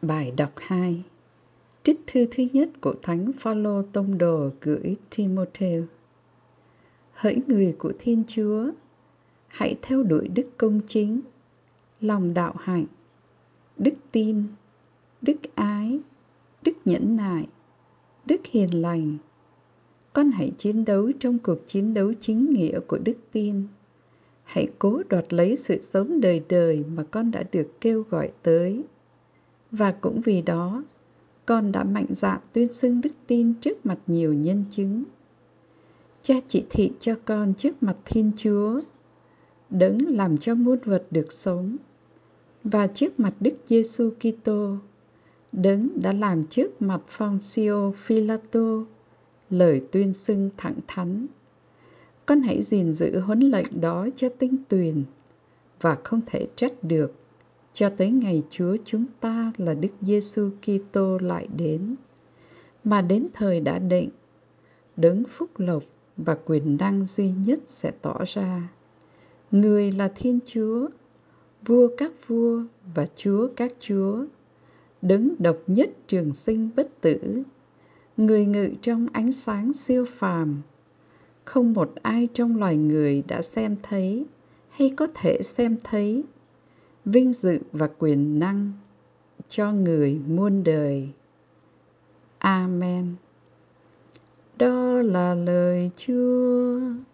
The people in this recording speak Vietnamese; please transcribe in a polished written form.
Bài đọc 2. Trích thư thứ nhất của Thánh Phaolô tông đồ gửi Ti-mô-thêu. Hỡi người của Thiên Chúa, hãy theo đuổi đức công chính, lòng đạo hạnh, đức tin, đức ái, đức nhẫn nại, đức hiền lành. Con hãy chiến đấu trong cuộc chiến đấu chính nghĩa của đức tin. Hãy cố đoạt lấy sự sống đời đời mà con đã được kêu gọi tới. Và cũng vì đó, con đã mạnh dạn tuyên xưng đức tin trước mặt nhiều nhân chứng. Cha chỉ thị cho con trước mặt Thiên Chúa, Đấng làm cho muôn vật được sống, và trước mặt Đức Giêsu Kitô, Đấng đã làm trước mặt Phông-si-ô Phi-la-tô lời tuyên xưng thẳng thắn. Con hãy gìn giữ huấn lệnh đó cho tinh tuyền và không thể trách được cho tới ngày Chúa chúng ta là Đức Giêsu Kitô lại đến, mà đến thời đã định, Đấng phúc lộc và quyền năng duy nhất sẽ tỏ ra. Người là Thiên Chúa, vua các vua và Chúa các chúa, Đấng độc nhất trường sinh bất tử, người ngự trong ánh sáng siêu phàm. Không một ai trong loài người đã xem thấy hay có thể xem thấy. Vinh dự và quyền năng cho người muôn đời. Amen. Đó là lời Chúa.